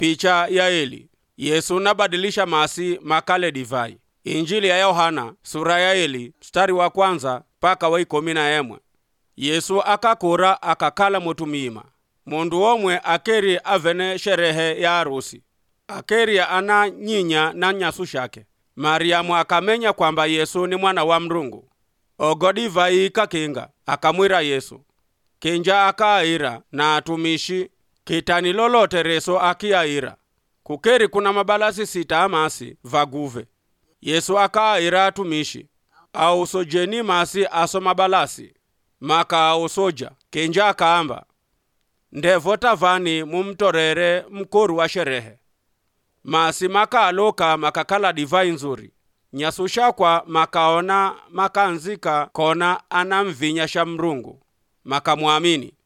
Picha ya Eli. Yesu nabadilisha masi makale divai. Injili ya Yohana sura ya Eli mstari wa 1 mpaka wa 11. Yesu akakura akakala mutumima. Mundu omwe akeri avene sherehe ya harusi. Akeri ana nyinya na nyasu shake. Mariamu akamenya kwamba Yesu ni mwana wa Mrungu. Ogodivai kakinga akamwira Yesu. Kinja akaira na atumishi kitani lolote reso akiaira. Kukeri kuna mabalasi 6 amasi vaguve. Yesu akaira atumishi au sojeni masi aso mabalasi maka au soja. Kinja akaamba, ndevota vani mumtorere mkoru wa sherehe. Masi maka aloka makakala divai nzuri. Nyasusha kwa makaona makanzika kona anamvinya sha Mrungu. Makamwamini.